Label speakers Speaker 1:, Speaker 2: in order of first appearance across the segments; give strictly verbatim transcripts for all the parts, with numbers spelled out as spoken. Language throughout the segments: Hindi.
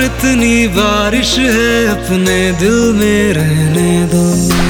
Speaker 1: इतनी बारिश है अपने दिल में रहने दो।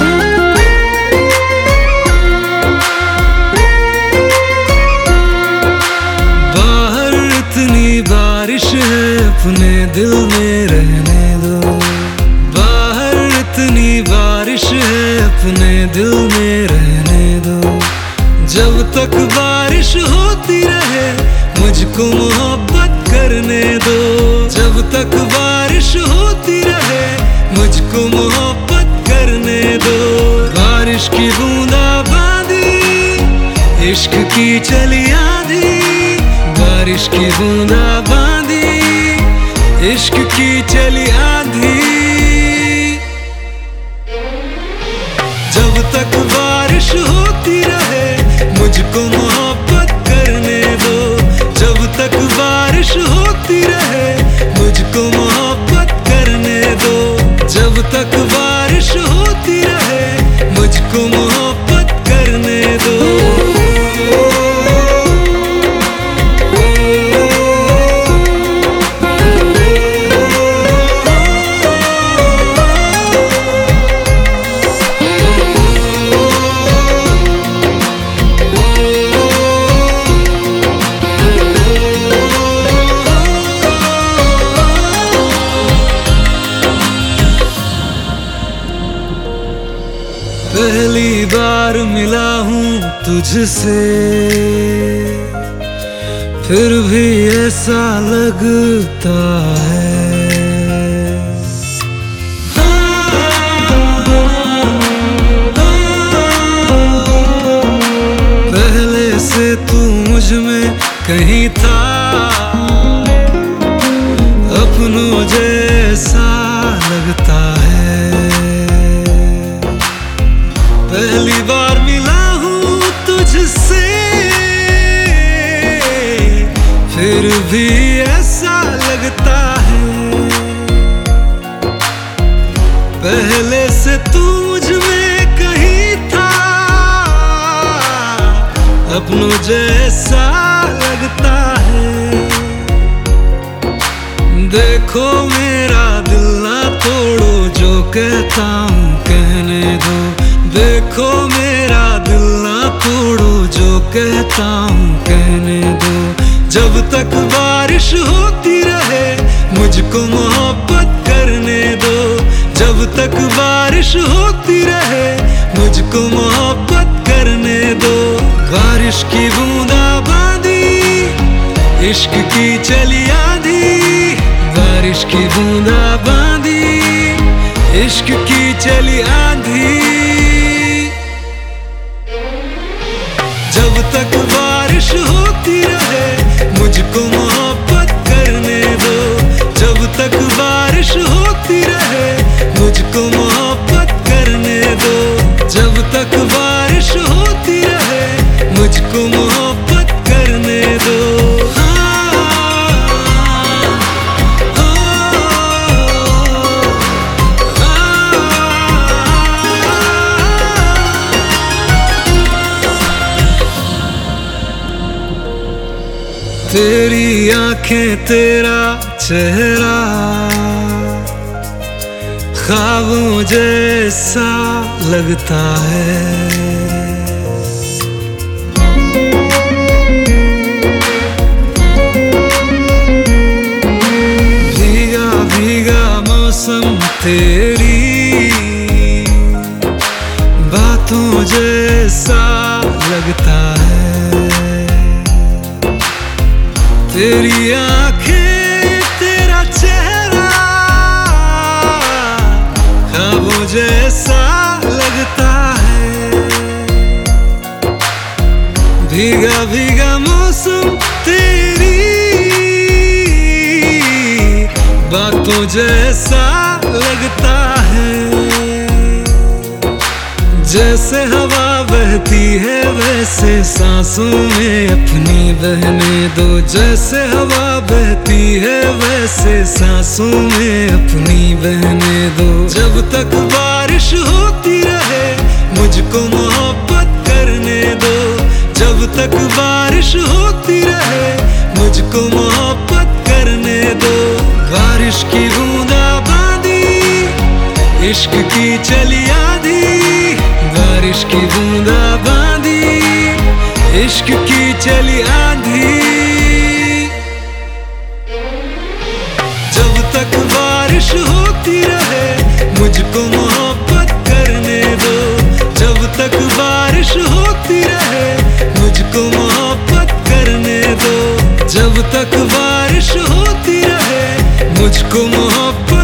Speaker 1: बाहर इतनी बारिश है अपने दिल में रहने दो। बाहर इतनी बारिश है अपने दिल में रहने दो। जब तक बारिश होती रहे मुझको मोहब्बत करने दो। जब तक बारिश होती रहे मुझको मोहब्बत करने दो। बारिश की बूंदा बांदी इश्क की चली आंधी। बारिश की बूंदा बांदी इश्क की चली आंधी। जब तक बारिश होती रहे मुझको मोहब्बत करने दो। जब तक बारिश होती रहे मुझको मोहब्बत करने दो। जब तक बारिश होती रहे मुझको मोहब्बत करने दो। पहली बार मिला हूँ तुझसे फिर भी ऐसा लगता है पहले से तू मुझ में कहीं था अपनों जैसा लगता है। पहली बार मिला हूँ तुझसे फिर भी ऐसा लगता है। पहले से तू मुझ में कहीं था अपनों जैसा लगता है। देखो मेरा दिल ना तोड़ो जो कहता हूँ कहने दो। देखो मेरा दिल ना तोड़ो जो कहता हूँ कहने दो। जब तक बारिश होती रहे मुझको मोहब्बत करने दो। जब तक बारिश होती रहे मुझको मोहब्बत करने दो। बारिश की बूंदा बांदी इश्क की चली आंधी। बारिश की बूंदा बांदी इश्क की चली आंधी। जब तक बारिश होती रहे मुझको मोहब्बत करने दो। जब तक बारिश होती रहे मुझको मोहब्बत करने दो। जब तक बारिश होती रहे मुझको मोहब्बत करने दो। तेरी आंखें तेरा चेहरा ख्वाबों जैसा लगता है। भीगा भीगा मौसम तेरी बातों जैसा लगता है। तेरी आंखें तेरा चेहरा ख्वाबों जैसा लगता है। भीगा भीगा मौसम तेरी बातों जैसा लगता है। जैसे हवा बहती है वैसे सांसों में अपनी बहने दो। जैसे हवा बहती है वैसे सांसों में अपनी बहने दो। जब तक बारिश होती रहे मुझको मोहब्बत करने दो। जब तक बारिश होती रहे मुझको मोहब्बत करने दो। बारिश की चली आंधी, बारिश की बूंदा बांदी, इश्क की चली आंधी। जब तक बारिश होती रहे मुझको मोहब्बत करने दो, जब तक बारिश होती रहे मुझको मोहब्बत करने दो, जब तक बारिश होती रहे मुझको मोहब्बत